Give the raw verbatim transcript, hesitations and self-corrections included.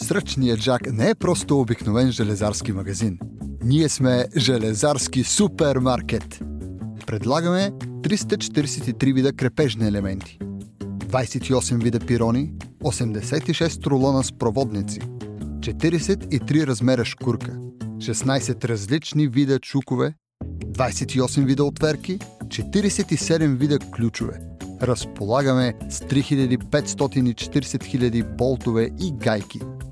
Сръчният Джак не е просто обикновен железарски магазин. Ние сме железарски супермаркет. Предлагаме триста четиридесет и три вида крепежни елементи, двадесет и осем вида пирони, осемдесет и шест рулона с проводници, четиридесет и три размера шкурка, шестнадесет различни вида чукове, двадесет и осем вида отверки, четиридесет и седем вида ключове. Разполагаме с три хиляди петстотин и четиридесет хиляди болтове и гайки.